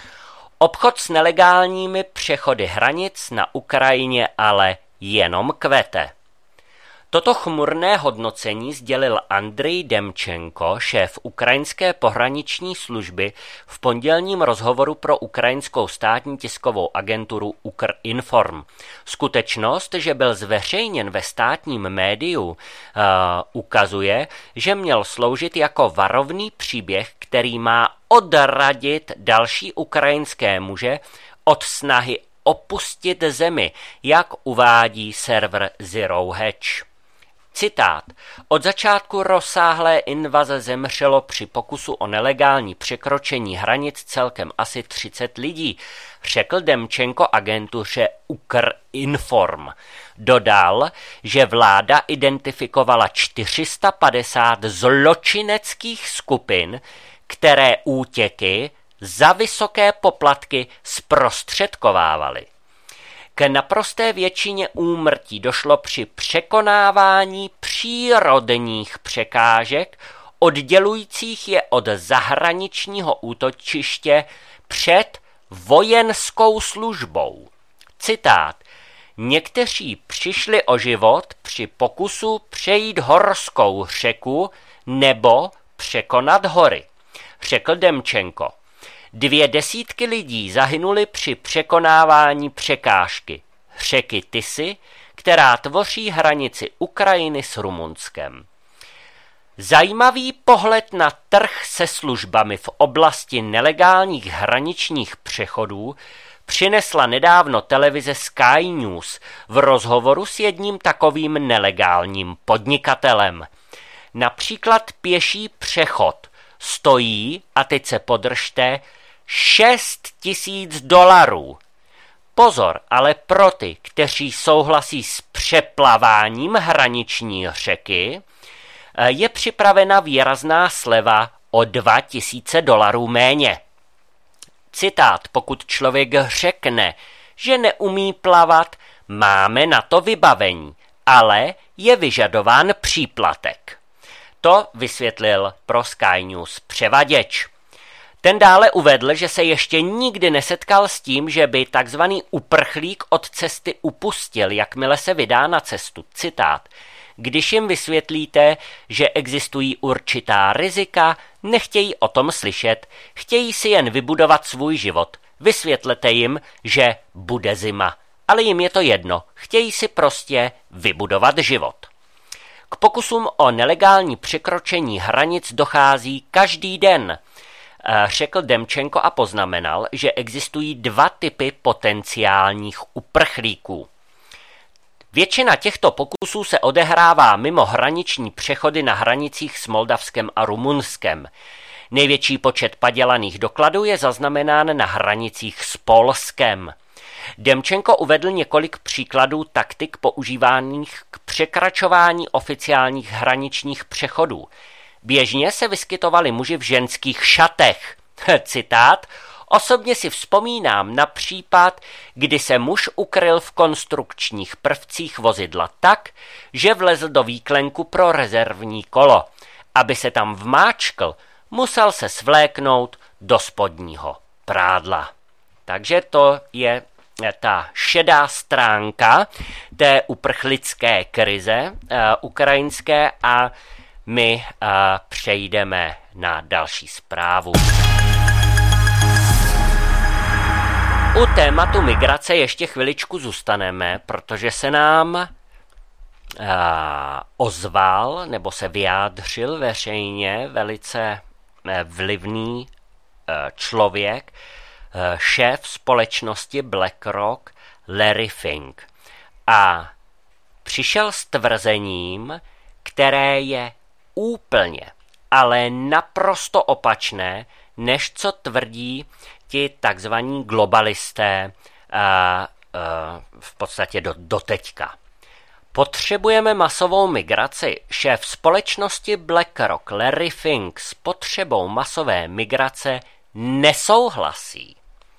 Obchod s nelegálními přechody hranic na Ukrajině ale jenom kvete. Toto chmurné hodnocení sdělil Andrij Demčenko, šéf ukrajinské pohraniční služby, v pondělním rozhovoru pro ukrajinskou státní tiskovou agenturu Ukrinform. Skutečnost, že byl zveřejněn ve státním médiu, uh, ukazuje, že měl sloužit jako varovný příběh, který má odradit další ukrajinské muže od snahy opustit zemi, jak uvádí server Zero Hedge. Citát. Od začátku rozsáhlé invaze zemřelo při pokusu o nelegální překročení hranic celkem asi třicet lidí, řekl Demčenko agentuře Ukrinform. Dodal, že vláda identifikovala čtyři sta padesát zločineckých skupin, které útěky za vysoké poplatky zprostředkovávaly. K naprosté většině úmrtí došlo při překonávání přírodních překážek, oddělujících je od zahraničního útočiště před vojenskou službou. Citát. Někteří přišli o život při pokusu přejít horskou řeku nebo překonat hory, řekl Demčenko. Dvě desítky lidí zahynuli při překonávání překážky řeky Tisy, která tvoří hranici Ukrajiny s Rumunskem. Zajímavý pohled na trh se službami v oblasti nelegálních hraničních přechodů přinesla nedávno televize Sky News v rozhovoru s jedním takovým nelegálním podnikatelem. Například pěší přechod stojí, a teď se podržte, šest tisíc dolarů. Pozor, ale pro ty, kteří souhlasí s přeplaváním hraniční řeky, je připravena výrazná sleva o dva tisíce dolarů méně. Citát, pokud člověk řekne, že neumí plavat, máme na to vybavení, ale je vyžadován příplatek. To vysvětlil pro Sky News převaděč. Ten dále uvedl, že se ještě nikdy nesetkal s tím, že by takzvaný uprchlík od cesty upustil, jakmile se vydá na cestu. Citát. Když jim vysvětlíte, že existují určitá rizika, nechtějí o tom slyšet, chtějí si jen vybudovat svůj život. Vysvětlete jim, že bude zima, ale jim je to jedno, chtějí si prostě vybudovat život. K pokusům o nelegální překročení hranic dochází každý den, řekl Demčenko a poznamenal, že existují dva typy potenciálních uprchlíků. Většina těchto pokusů se odehrává mimo hraniční přechody na hranicích s Moldavskem a Rumunskem. Největší počet padělaných dokladů je zaznamenán na hranicích s Polskem. Demčenko uvedl několik příkladů taktik používaných k překračování oficiálních hraničních přechodů. Běžně se vyskytovali muži v ženských šatech. Citát: osobně si vzpomínám na případ, kdy se muž ukryl v konstrukčních prvcích vozidla tak, že vlezl do výklenku pro rezervní kolo. Aby se tam vmáčkl, musel se svléknout do spodního prádla. Takže to je ta šedá stránka té uprchlické krize uh, ukrajinské a my uh, přejdeme na další zprávu. U tématu migrace ještě chviličku zůstaneme, protože se nám uh, ozval nebo se vyjádřil veřejně velice uh, vlivný uh, člověk, uh, šéf společnosti BlackRock Larry Fink. A přišel s tvrzením, které je úplně, ale naprosto opačné, než co tvrdí ti takzvaní globalisté a, a, v podstatě do, doteďka. Potřebujeme masovou migraci. Šéf společnosti BlackRock Larry Fink s potřebou masové migrace nesouhlasí.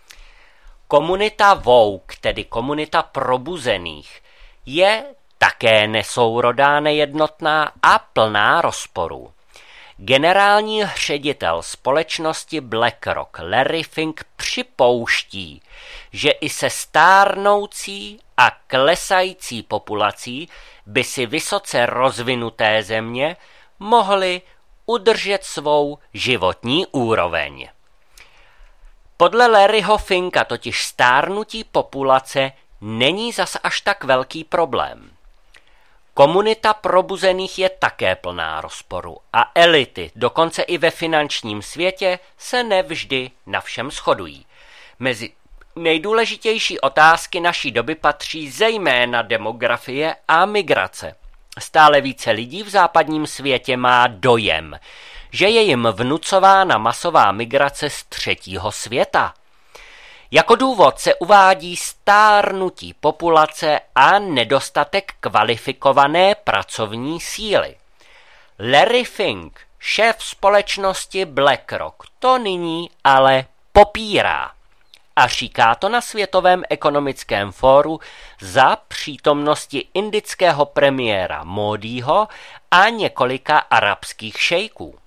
Komunita woke, tedy komunita probuzených, je také nesourodá, nejednotná a plná rozporů. Generální ředitel společnosti BlackRock Larry Fink připouští, že i se stárnoucí a klesající populací by si vysoce rozvinuté země mohly udržet svou životní úroveň. Podle Larryho Finka totiž stárnutí populace není zas až tak velký problém. Komunita probuzených je také plná rozporu a elity, dokonce i ve finančním světě, se nevždy na všem shodují. Mezi nejdůležitější otázky naší doby patří zejména demografie a migrace. Stále více lidí v západním světě má dojem, že je jim vnucována masová migrace z třetího světa. Jako důvod se uvádí stárnutí populace a nedostatek kvalifikované pracovní síly. Larry Fink, šéf společnosti BlackRock, to nyní ale popírá. A říká to na Světovém ekonomickém fóru za přítomnosti indického premiéra Módího a několika arabských šejků.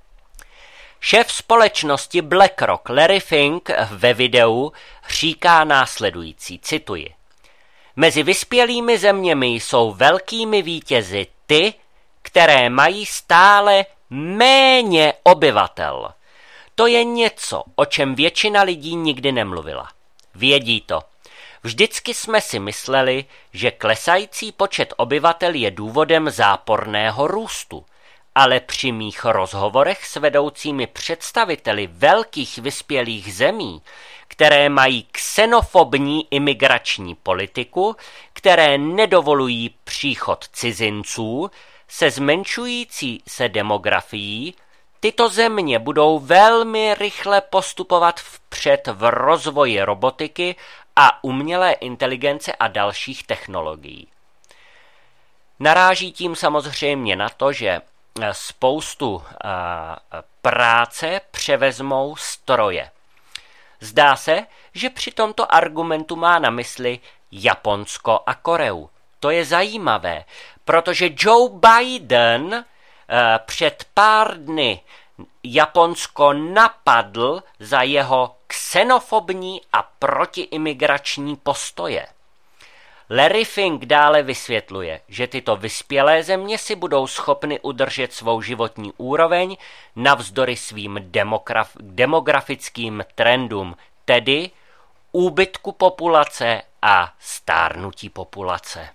Šéf společnosti BlackRock Larry Fink ve videu říká následující, cituji: mezi vyspělými zeměmi jsou velkými vítězi ty, které mají stále méně obyvatel. To je něco, o čem většina lidí nikdy nemluvila. Vědí to. Vždycky jsme si mysleli, že klesající počet obyvatel je důvodem záporného růstu. Ale při mých rozhovorech s vedoucími představiteli velkých vyspělých zemí, které mají xenofobní imigrační politiku, které nedovolují příchod cizinců, se zmenšující se demografií, tyto země budou velmi rychle postupovat vpřed v rozvoji robotiky a umělé inteligence a dalších technologií. Naráží tím samozřejmě na to, že spoustu práce převezmou stroje. Zdá se, že při tomto argumentu má na mysli Japonsko a Koreu. To je zajímavé, protože Joe Biden před pár dny Japonsko napadl za jeho xenofobní a protiimigrační postoje. Larry Fink dále vysvětluje, že tyto vyspělé země si budou schopny udržet svou životní úroveň navzdory svým demograf- demografickým trendům, tedy úbytku populace a stárnutí populace.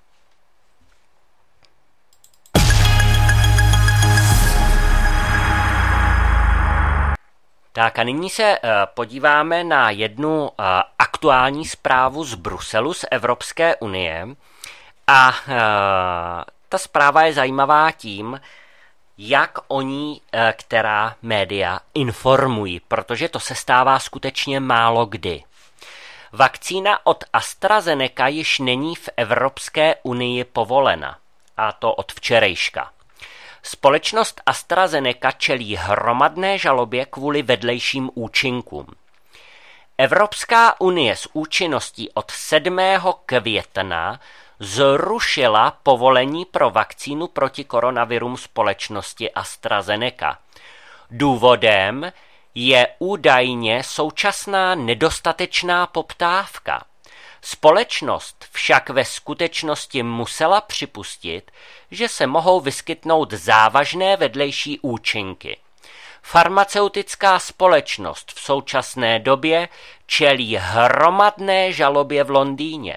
Tak a nyní se podíváme na jednu aktuální zprávu z Bruselu, z Evropské unie. A ta zpráva je zajímavá tím, jak oni, která média informují, protože to se stává skutečně málo kdy. Vakcína od AstraZeneca již není v Evropské unii povolena, a to od včerejška. Společnost AstraZeneca čelí hromadné žalobě kvůli vedlejším účinkům. Evropská unie s účinností od sedmého května zrušila povolení pro vakcínu proti koronavirům společnosti AstraZeneca. Důvodem je údajně současná nedostatečná poptávka. Společnost však ve skutečnosti musela připustit, že se mohou vyskytnout závažné vedlejší účinky. Farmaceutická společnost v současné době čelí hromadné žalobě v Londýně.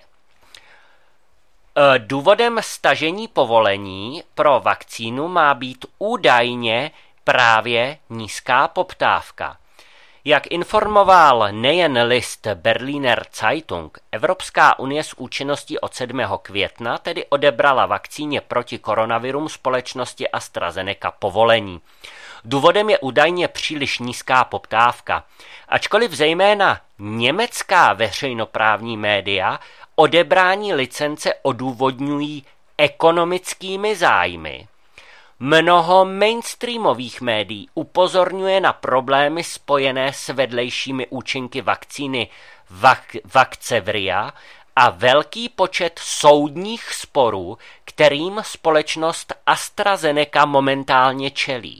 Důvodem stažení povolení pro vakcínu má být údajně právě nízká poptávka. Jak informoval nejen list Berliner Zeitung, Evropská unie s účinností od sedmého května tedy odebrala vakcíně proti koronavirům společnosti AstraZeneca povolení. Důvodem je údajně příliš nízká poptávka, ačkoliv zejména německá veřejnoprávní média odebrání licence odůvodňují ekonomickými zájmy. Mnoho mainstreamových médií upozorňuje na problémy spojené s vedlejšími účinky vakcíny Vak- Vaxzevria a velký počet soudních sporů, kterým společnost AstraZeneca momentálně čelí.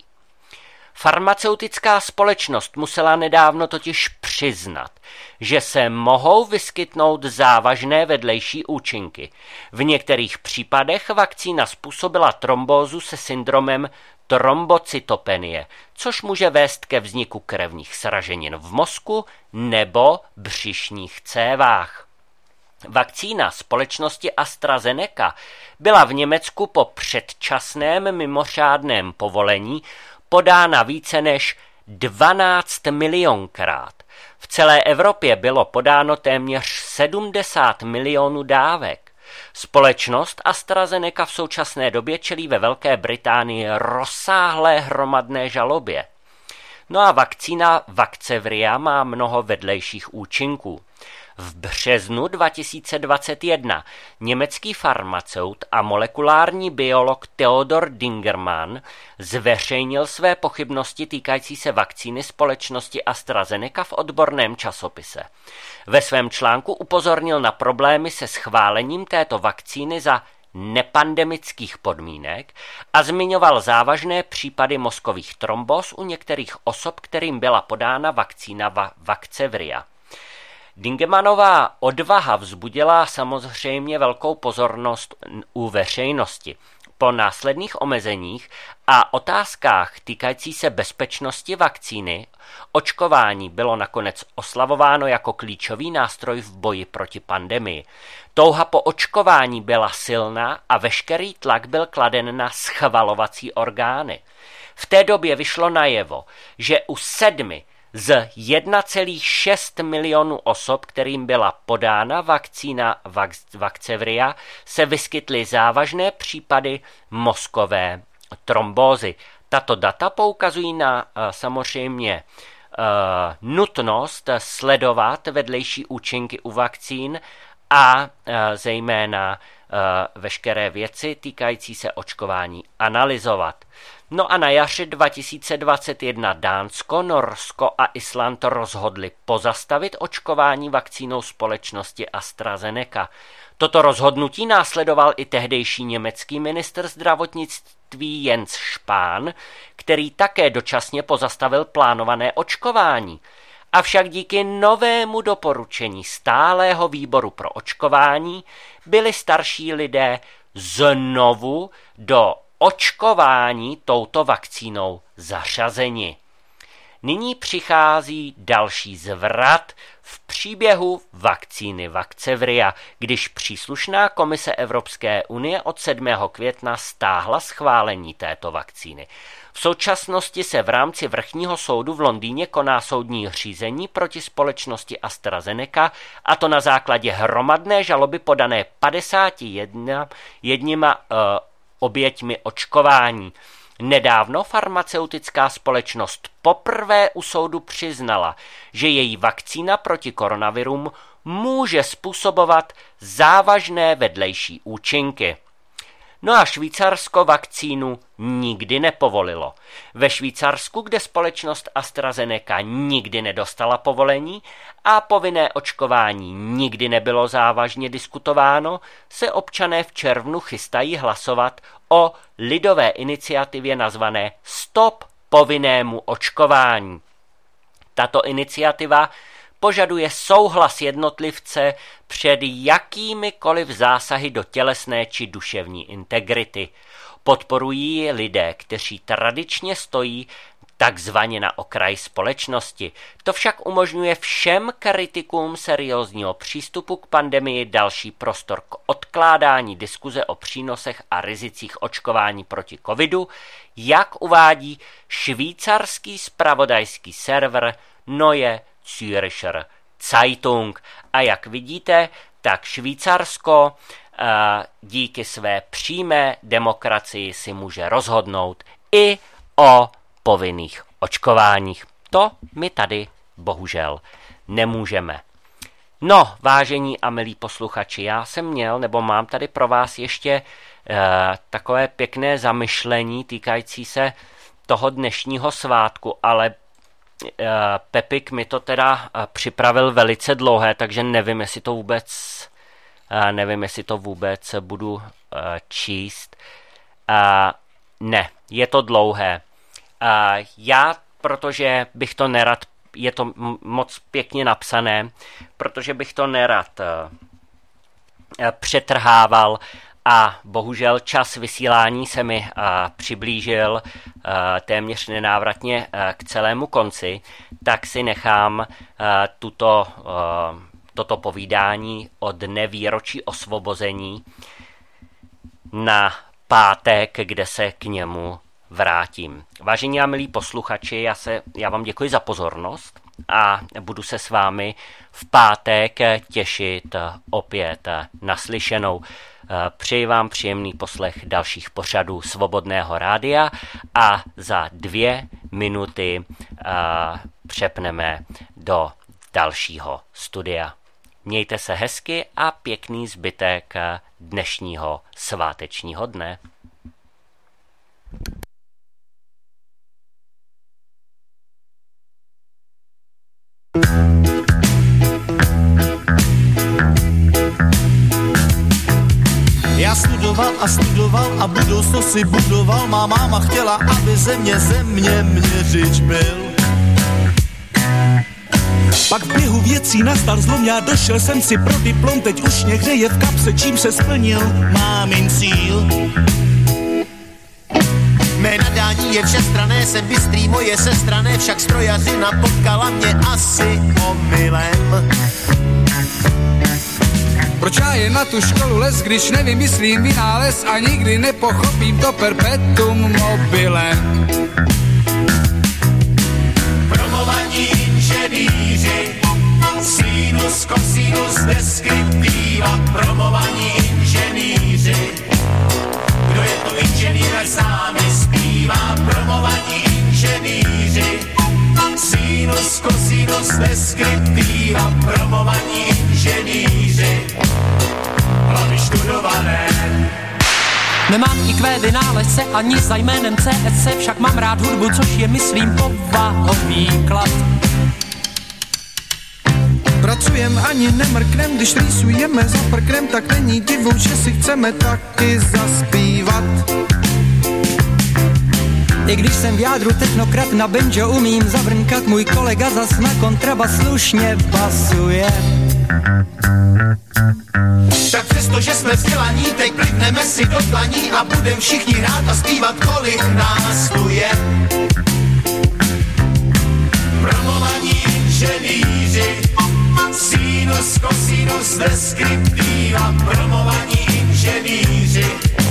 Farmaceutická společnost musela nedávno totiž přiznat, že se mohou vyskytnout závažné vedlejší účinky. V některých případech vakcína způsobila trombózu se syndromem trombocytopenie, což může vést ke vzniku krevních sraženin v mozku nebo břišních cévách. Vakcína společnosti AstraZeneca byla v Německu po předčasném mimořádném povolení podána více než dvanáct milionkrát. V celé Evropě bylo podáno téměř sedmdesát milionů dávek. Společnost AstraZeneca v současné době čelí ve Velké Británii rozsáhlé hromadné žalobě. No a vakcína Vaxzevria má mnoho vedlejších účinků. V březnu dva tisíce dvacet jedna německý farmaceut a molekulární biolog Theodor Dingermann zveřejnil své pochybnosti týkající se vakcíny společnosti AstraZeneca v odborném časopise. Ve svém článku upozornil na problémy se schválením této vakcíny za nepandemických podmínek a zmiňoval závažné případy mozkových trombóz u některých osob, kterým byla podána vakcína Va- Vaxzevria. Dingermannová odvaha vzbudila samozřejmě velkou pozornost u veřejnosti. Po následných omezeních a otázkách týkající se bezpečnosti vakcíny očkování bylo nakonec oslavováno jako klíčový nástroj v boji proti pandemii. Touha po očkování byla silná a veškerý tlak byl kladen na schvalovací orgány. V té době vyšlo najevo, že u sedmi z jedna celá šest milionu osob, kterým byla podána vakcína Vaxzevria, se vyskytly závažné případy mozkové trombózy. Tato data poukazují na samozřejmě nutnost sledovat vedlejší účinky u vakcín a zejména veškeré věci týkající se očkování analyzovat. No a na jaře dva tisíce dvacet jedna Dánsko, Norsko a Island rozhodli pozastavit očkování vakcínou společnosti AstraZeneca. Toto rozhodnutí následoval i tehdejší německý ministr zdravotnictví Jens Spahn, který také dočasně pozastavil plánované očkování. Avšak díky novému doporučení stálého výboru pro očkování byli starší lidé znovu do očkování touto vakcínou zařazeni. Nyní přichází další zvrat v příběhu vakcíny Vaxzevria, když příslušná komise Evropské unie od sedmého května stáhla schválení této vakcíny. V současnosti se v rámci vrchního soudu v Londýně koná soudní řízení proti společnosti AstraZeneca, a to na základě hromadné žaloby podané padesáti jedněma uh, oběťmi očkování. Nedávno farmaceutická společnost poprvé u soudu přiznala, že její vakcína proti koronavirům může způsobovat závažné vedlejší účinky. No a Švýcarsko vakcínu nikdy nepovolilo. Ve Švýcarsku, kde společnost AstraZeneca nikdy nedostala povolení a povinné očkování nikdy nebylo závažně diskutováno, se občané v červnu chystají hlasovat o lidové iniciativě nazvané Stop povinnému očkování. Tato iniciativa požaduje souhlas jednotlivce před jakýmikoliv zásahy do tělesné či duševní integrity. Podporují ji lidé, kteří tradičně stojí takzvaně na okraji společnosti. To však umožňuje všem kritikům seriózního přístupu k pandemii další prostor k odkládání diskuze o přínosech a rizicích očkování proti covidu, jak uvádí švýcarský zpravodajský server Neue Zürcher Zeitung. A jak vidíte, tak Švýcarsko díky své přímé demokracii si může rozhodnout i o povinných očkováních. To my tady bohužel nemůžeme. No, vážení a milí posluchači, já jsem měl, nebo mám tady pro vás ještě uh, takové pěkné zamyšlení týkající se toho dnešního svátku, ale uh, Pepik mi to teda uh, připravil velice dlouhé, takže nevím, jestli to vůbec, uh, nevím, jestli to vůbec budu uh, číst. Uh, ne, je to dlouhé. Uh, já, protože bych to nerad, je to m- moc pěkně napsané, protože bych to nerad uh, přetrhával a bohužel čas vysílání se mi uh, přiblížil uh, téměř nenávratně uh, k celému konci, tak si nechám uh, tuto, uh, toto povídání o dne výročí osvobození na pátek, kde se k němu vrátím. Vážení a milí posluchači, já, se, já vám děkuji za pozornost a budu se s vámi v pátek těšit opět naslyšenou. Přeji vám příjemný poslech dalších pořadů Svobodného rádia a za dvě minuty přepneme do dalšího studia. Mějte se hezky a pěkný zbytek dnešního svátečního dne. Já studoval a studoval a budoucnost si budoval. Má máma chtěla, aby ze mě země měřič byl. Pak v běhu věcí nastal zlom, já došel jsem si pro diplom. Teď už mě hřeje v kapse, čím se splnil mámin cíl. Mé nadání je všestranné, jsem bystrý, moje sestrané, však strojařina potkala mě asi omylem. Proč já jen na tu školu les, když nevymyslím vynález a nikdy nepochopím to perpetuum mobilem. Promovaní inženýři, sinus, kosinus, deskriptiva. Promovaní inženýři, kdo je tu inženýr, ať s námi zpívá. Promovaní inženýři, sinus, kosinus, deskriptiva. Promovaní inženýři, hlavy študované. Nemám í kvé vynálezce ani za jménem C S C, však mám rád hudbu, což je, myslím, povahový klad. Pracujem ani nemrknem, když rýsujeme za prknem, tak není divu, že si chceme taky zaspívat. I když jsem v jádru technokrat, na banjo umím zavrnkat, můj kolega zas na kontrabas slušně basuje. Tak přesto, že jsme vzdělaní, teď plivneme si do dlaní a budem všichni hrát a zpívat, kolik nás tu je. Promovaní inženýři, sinus, kosinus, deskriptiva, promovaní inženýři.